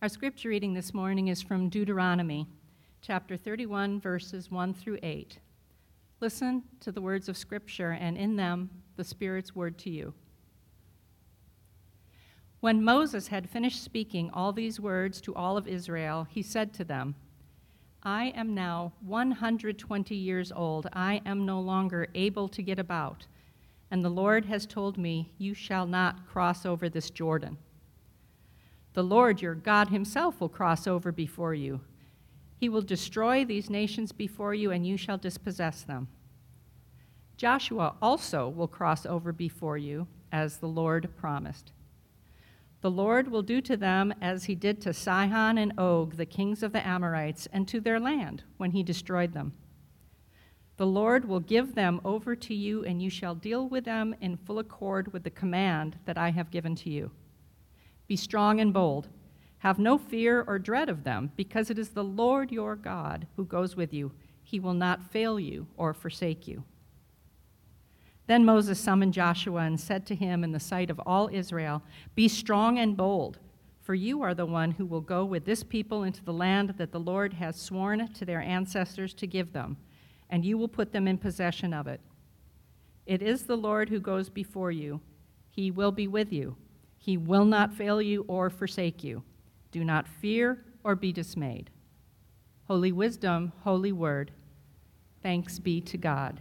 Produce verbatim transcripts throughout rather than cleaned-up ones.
Our scripture reading this morning is from Deuteronomy, chapter thirty-one, verses one through eight. Listen to the words of scripture, and in them, the Spirit's word to you. When Moses had finished speaking all these words to all of Israel, he said to them, I am now one hundred twenty years old. I am no longer able to get about, and the Lord has told me, you shall not cross over this Jordan. The Lord your God himself will cross over before you. He will destroy these nations before you, and you shall dispossess them. Joshua also will cross over before you, as the Lord promised. The Lord will do to them as he did to Sihon and Og, the kings of the Amorites, and to their land when he destroyed them. The Lord will give them over to you, and you shall deal with them in full accord with the command that I have given to you. Be strong and bold. Have no fear or dread of them, because it is the Lord your God who goes with you. He will not fail you or forsake you. Then Moses summoned Joshua and said to him in the sight of all Israel, Be strong and bold, for you are the one who will go with this people into the land that the Lord has sworn to their ancestors to give them, and you will put them in possession of it. It is the Lord who goes before you. He will be with you. He will not fail you or forsake you. Do not fear or be dismayed. Holy wisdom, holy word. Thanks be to God.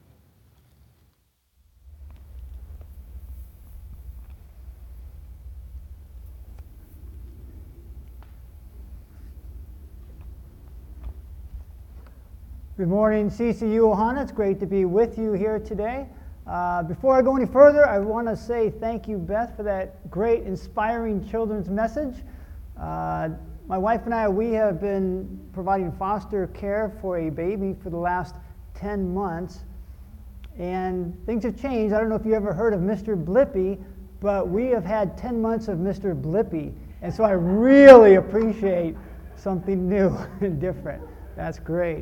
Good morning, C C U Ohana. It's great to be with you here today. Uh, before I go any further, I want to say thank you, Beth, for that great, inspiring children's message. Uh, my wife and I, we have been providing foster care for a baby for the last ten months, and things have changed. I don't know if you ever heard of Mister Blippi, but we have had ten months of Mister Blippi, and so I really appreciate something new and different. That's great.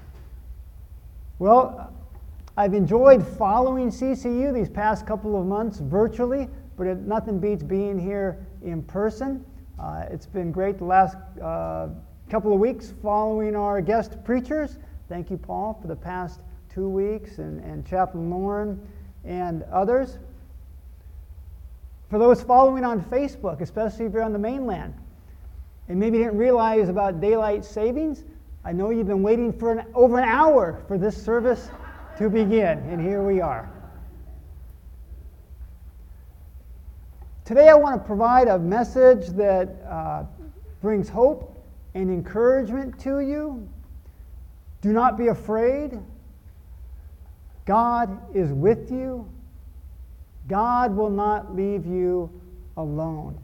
Well, I've enjoyed following C C U these past couple of months virtually, but it, nothing beats being here in person. Uh, it's been great the last uh, couple of weeks following our guest preachers. Thank you, Paul, for the past two weeks, and, and Chaplain Lauren and others. For those following on Facebook, especially if you're on the mainland, and maybe didn't realize about daylight savings, I know you've been waiting for an, over an hour for this service to begin, and here we are. Today I want to provide a message that uh, brings hope and encouragement to you. Do not be afraid. God is with you. God will not leave you alone.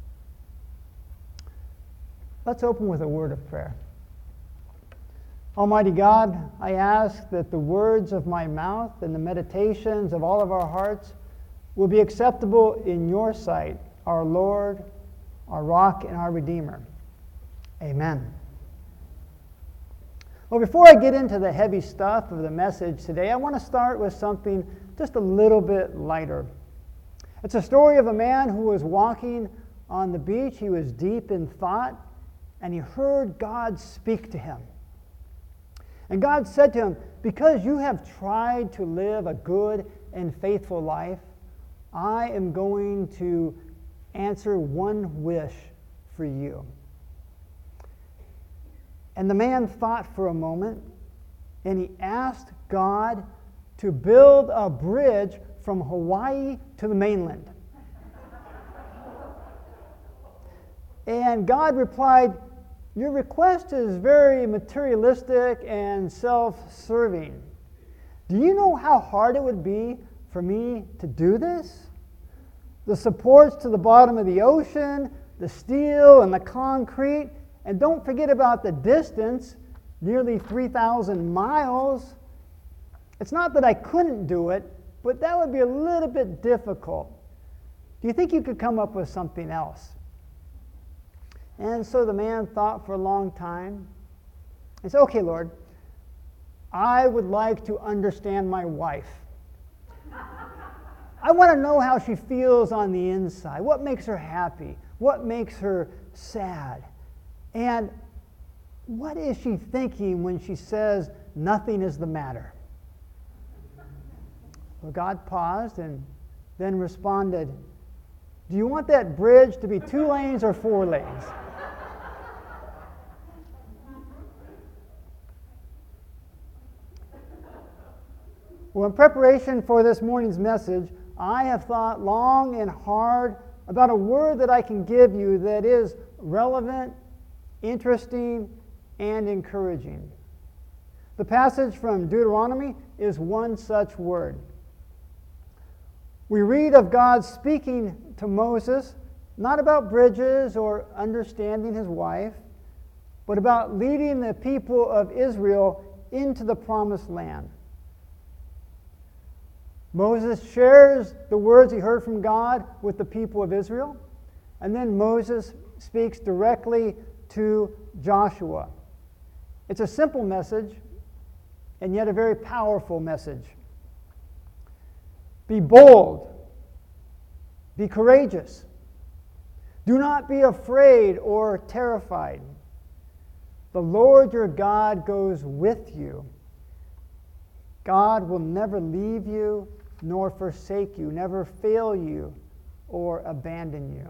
Let's open with a word of prayer. Almighty God, I ask that the words of my mouth and the meditations of all of our hearts will be acceptable in your sight, our Lord, our rock, and our Redeemer. Amen. Well, before I get into the heavy stuff of the message today, I want to start with something just a little bit lighter. It's a story of a man who was walking on the beach. He was deep in thought, and he heard God speak to him. And God said to him, because you have tried to live a good and faithful life, I am going to answer one wish for you. And the man thought for a moment, and he asked God to build a bridge from Hawaii to the mainland. And God replied, your request is very materialistic and self-serving. Do you know how hard it would be for me to do this? The supports to the bottom of the ocean, the steel and the concrete, and don't forget about the distance, nearly three thousand miles. It's not that I couldn't do it, but that would be a little bit difficult. Do you think you could come up with something else? And so the man thought for a long time and said, okay, Lord, I would like to understand my wife. I want to know how she feels on the inside. What makes her happy? What makes her sad. And what is she thinking when she says, nothing is the matter? Well, God paused and then responded, do you want that bridge to be two lanes or four lanes? Well, in preparation for this morning's message, I have thought long and hard about a word that I can give you that is relevant, interesting, and encouraging. The passage from Deuteronomy is one such word. We read of God speaking to Moses, not about bridges or understanding his wife, but about leading the people of Israel into the promised land. Moses shares the words he heard from God with the people of Israel, and then Moses speaks directly to Joshua. It's a simple message, and yet a very powerful message. Be bold. Be courageous. Do not be afraid or terrified. The Lord your God goes with you. God will never leave you nor forsake you, never fail you or abandon you.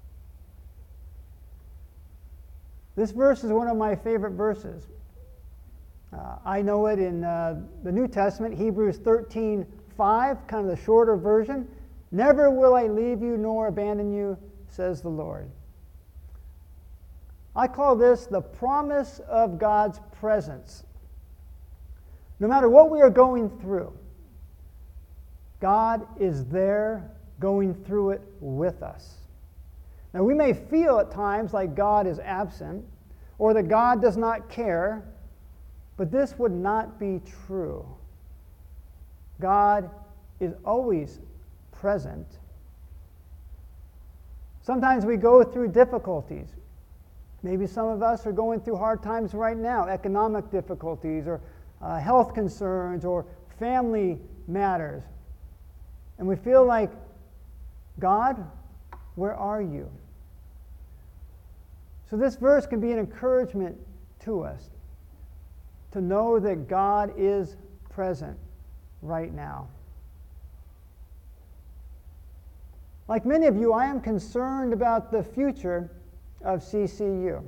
This verse is one of my favorite verses. Uh, I know it in uh, the New Testament, Hebrews thirteen five, kind of the shorter version. Never will I leave you nor abandon you, says the Lord. I call this the promise of God's presence. No matter what we are going through, God is there going through it with us. Now, we may feel at times like God is absent or that God does not care, but this would not be true. God is always present. Sometimes we go through difficulties. Maybe some of us are going through hard times right now, economic difficulties or uh, health concerns or family matters. And we feel like, God, where are you? So this verse can be an encouragement to us to know that God is present right now. Like many of you, I am concerned about the future of C C U.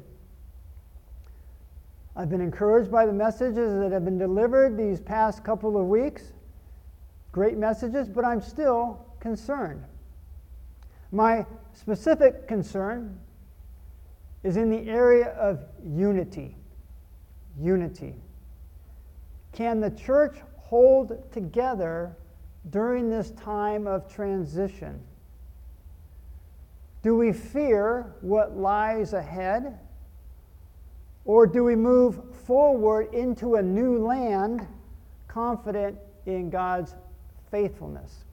I've been encouraged by the messages that have been delivered these past couple of weeks. Great messages, but I'm still concerned. My specific concern is in the area of unity. Unity. Can the church hold together during this time of transition? Do we fear what lies ahead? Or do we move forward into a new land confident in God's faithfulness?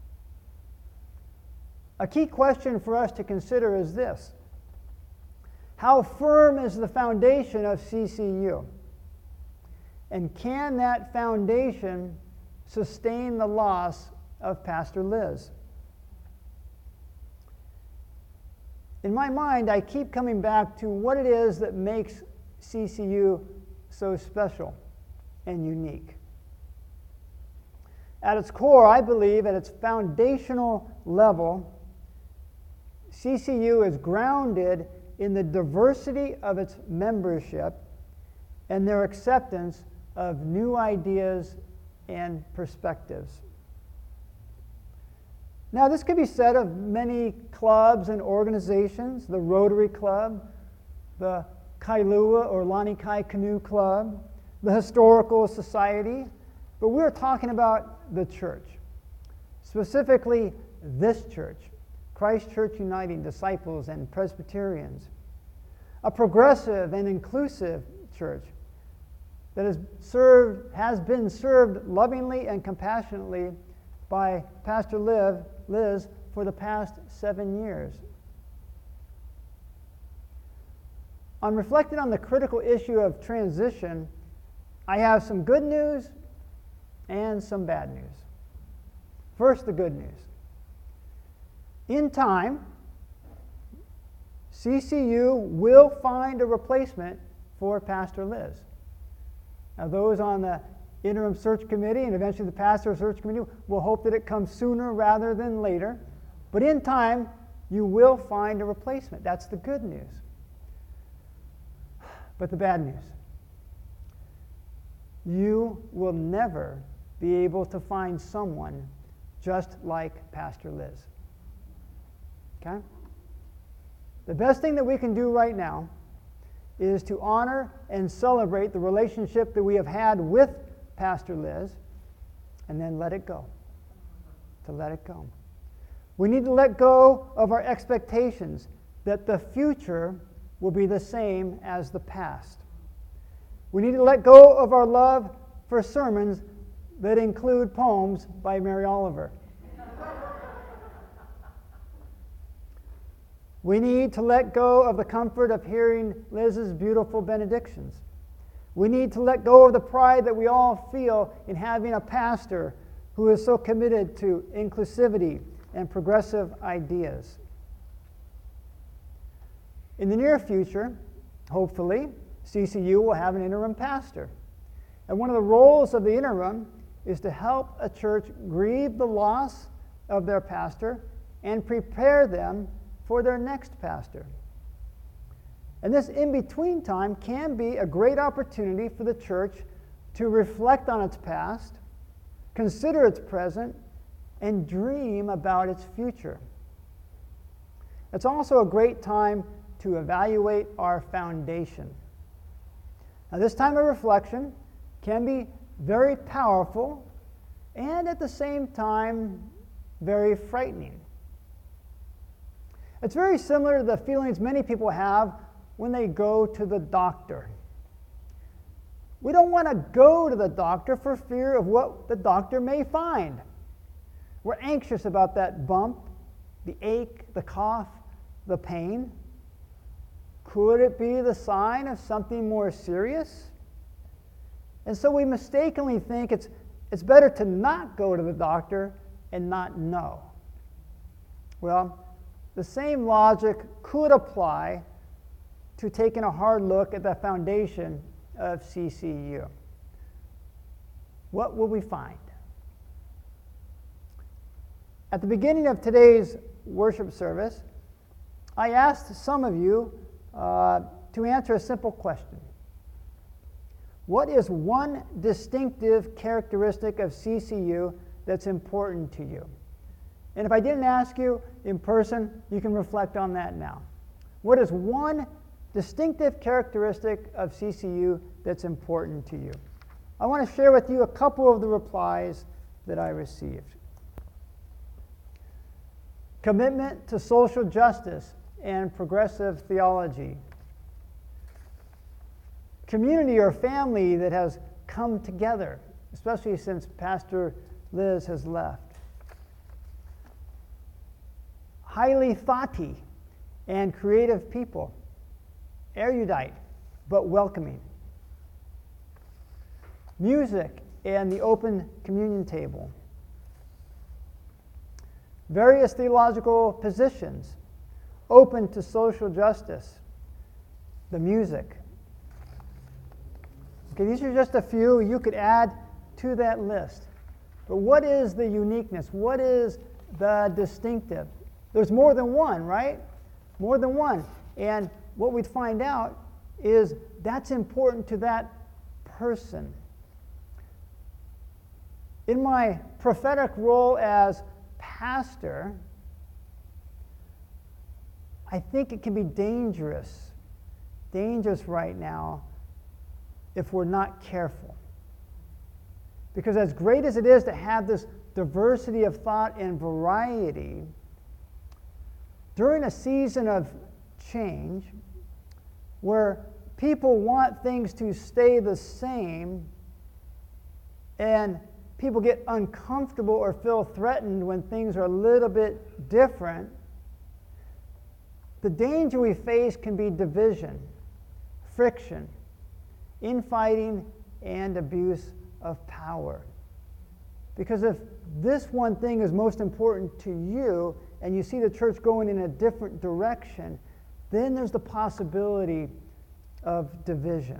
A key question for us to consider is this: how firm is the foundation of C C U? And can that foundation sustain the loss of Pastor Liz? In my mind, I keep coming back to what it is that makes C C U so special and unique. At its core, I believe, at its foundational level, C C U is grounded in the diversity of its membership and their acceptance of new ideas and perspectives. Now, this could be said of many clubs and organizations: the Rotary Club, the Kailua or Lanikai Canoe Club, the Historical Society, but we're talking about the church, specifically this church, Christ Church Uniting Disciples and Presbyterians, a progressive and inclusive church that has served, has been served lovingly and compassionately by Pastor Liv, Liz for the past seven years. On reflecting on the critical issue of transition, I have some good news and some bad news. First, the good news. In time, C C U will find a replacement for Pastor Liz. Now, those on the interim search committee and eventually the pastor search committee will hope that it comes sooner rather than later. But in time, you will find a replacement. That's the good news. But the bad news, you will never be able to find someone just like Pastor Liz. Okay? The best thing that we can do right now is to honor and celebrate the relationship that we have had with Pastor Liz, and then let it go. To let it go. We need to let go of our expectations that the future will be the same as the past. We need to let go of our love for sermons that include poems by Mary Oliver. We need to let go of the comfort of hearing Liz's beautiful benedictions. We need to let go of the pride that we all feel in having a pastor who is so committed to inclusivity and progressive ideas. In the near future, hopefully, C C U will have an interim pastor. And one of the roles of the interim is to help a church grieve the loss of their pastor and prepare them for their next pastor. And this in-between time can be a great opportunity for the church to reflect on its past, consider its present, and dream about its future. It's also a great time to evaluate our foundation. Now, this time of reflection can be very powerful and at the same time very frightening. It's very similar to the feelings many people have when they go to the doctor. We don't want to go to the doctor for fear of what the doctor may find. We're anxious about that bump, the ache, the cough, the pain. Could it be the sign of something more serious? And so we mistakenly think it's, it's better to not go to the doctor and not know. Well, the same logic could apply to taking a hard look at the foundation of C C U. What will we find? At the beginning of today's worship service, I asked some of you uh, to answer a simple question. What is one distinctive characteristic of C C U that's important to you? And if I didn't ask you in person, you can reflect on that now. What is one distinctive characteristic of C C U that's important to you? I want to share with you a couple of the replies that I received. Commitment to social justice and progressive theology. Community or family that has come together, especially since Pastor Liz has left. Highly thoughty and creative people. Erudite, but welcoming. Music and the open communion table. Various theological positions, open to social justice. The music. Okay, these are just a few you could add to that list. But what is the uniqueness? What is the distinctive? There's more than one, right? More than one. And what we'd find out is that's important to that person. In my prophetic role as pastor, I think it can be dangerous, dangerous right now if we're not careful. Because as great as it is to have this diversity of thought and variety, during a season of change where people want things to stay the same and people get uncomfortable or feel threatened when things are a little bit different, the danger we face can be division, friction, infighting, and abuse of power. Because if this one thing is most important to you, and you see the church going in a different direction, then there's the possibility of division.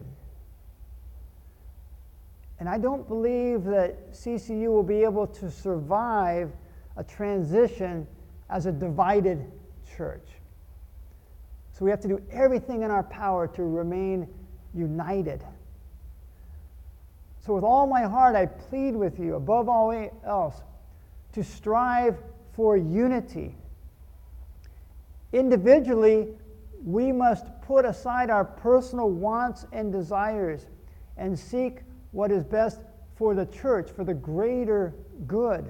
And I don't believe that C C U will be able to survive a transition as a divided church. So we have to do everything in our power to remain united. So with all my heart, I plead with you, above all else, to strive for unity. Individually, we must put aside our personal wants and desires and seek what is best for the church, for the greater good.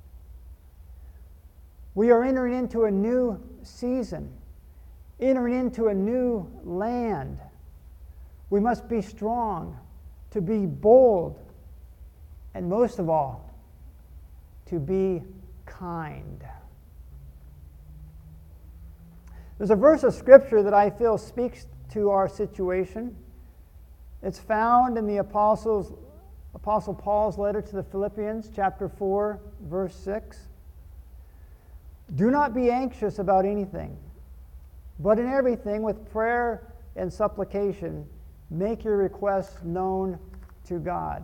We are entering into a new season, entering into a new land. We must be strong, to be bold, and most of all, to be kind. There's a verse of Scripture that I feel speaks to our situation. It's found in the Apostles, Apostle Paul's letter to the Philippians, chapter four, verse six. Do not be anxious about anything, but in everything, with prayer and supplication, make your requests known to God.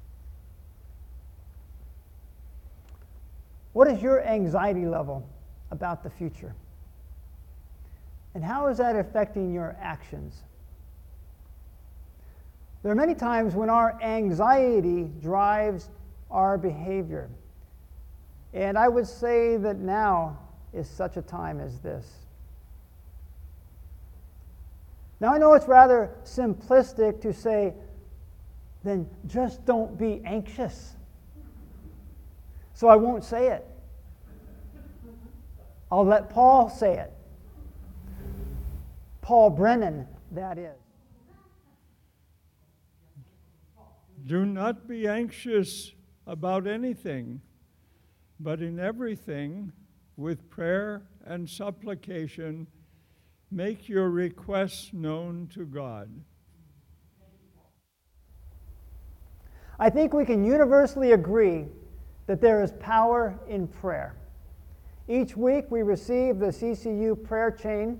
What is your anxiety level about the future? And how is that affecting your actions? There are many times when our anxiety drives our behavior. And I would say that now is such a time as this. Now, I know it's rather simplistic to say, then just don't be anxious. So I won't say it. I'll let Paul say it. Paul Brennan, that is. Do not be anxious about anything, but in everything, with prayer and supplication, make your requests known to God. I think we can universally agree that there is power in prayer. Each week we receive the C C U prayer chain,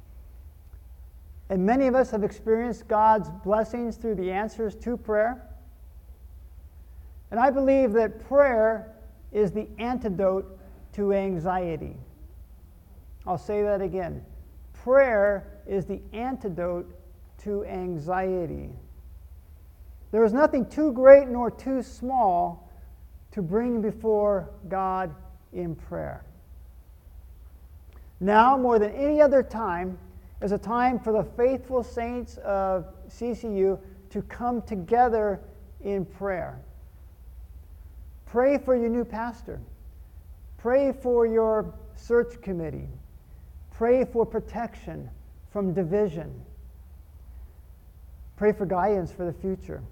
and many of us have experienced God's blessings through the answers to prayer. And I believe that prayer is the antidote to anxiety. I'll say that again. Prayer is the antidote to anxiety. There is nothing too great nor too small to bring before God in prayer. Now, more than any other time, is a time for the faithful saints of C C U to come together in prayer. Pray for your new pastor. Pray for your search committee. Pray for protection from division. Pray for guidance for the future.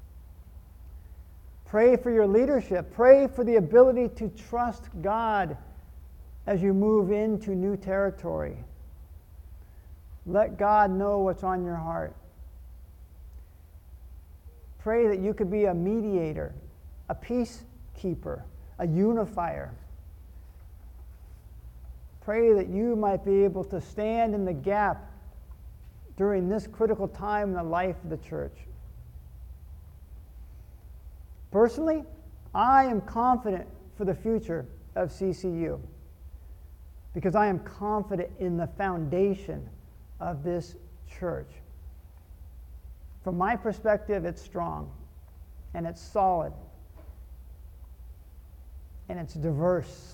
Pray for your leadership. Pray for the ability to trust God as you move into new territory. Let God know what's on your heart. Pray that you could be a mediator, a peacekeeper, a unifier. Pray that you might be able to stand in the gap during this critical time in the life of the church. Personally, I am confident for the future of C C U because I am confident in the foundation of this church. From my perspective, it's strong, and it's solid, and it's diverse.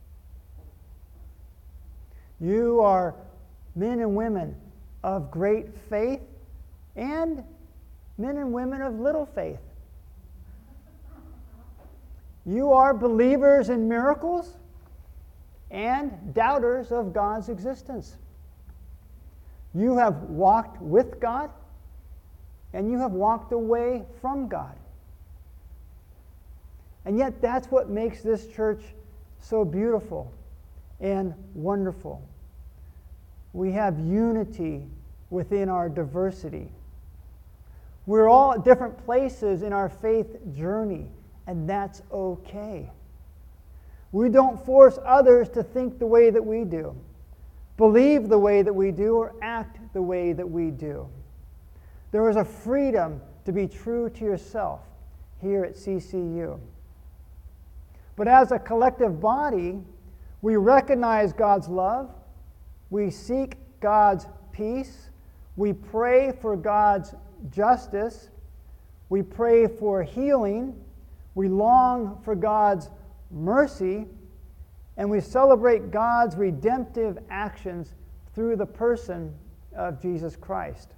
You are men and women of great faith and men and women of little faith. You are believers in miracles and doubters of God's existence. You have walked with God, and you have walked away from God. And yet that's what makes this church so beautiful and wonderful. We have unity within our diversity. We're all at different places in our faith journey, and that's okay. We don't force others to think the way that we do. believe the way that we do, or act the way that we do. There is a freedom to be true to yourself here at C C U. But as a collective body, we recognize God's love, we seek God's peace, we pray for God's justice, we pray for healing, we long for God's mercy, and we celebrate God's redemptive actions through the person of Jesus Christ.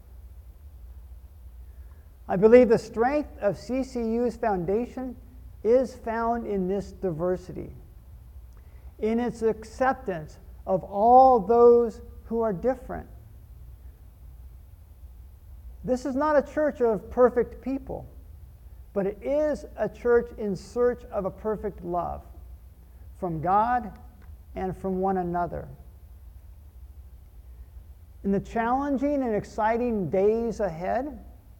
I believe the strength of C C U's foundation is found in this diversity, in its acceptance of all those who are different. This is not a church of perfect people, but it is a church in search of a perfect love from God and from one another. In the challenging and exciting days ahead,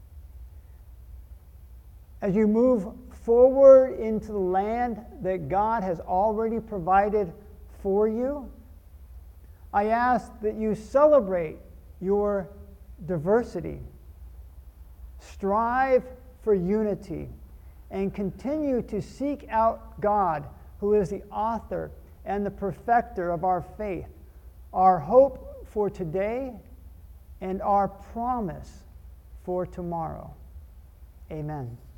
as you move forward into the land that God has already provided for you, I ask that you celebrate your diversity, strive for unity, and continue to seek out God, who is the author and the perfecter of our faith, our hope for today, and our promise for tomorrow. Amen.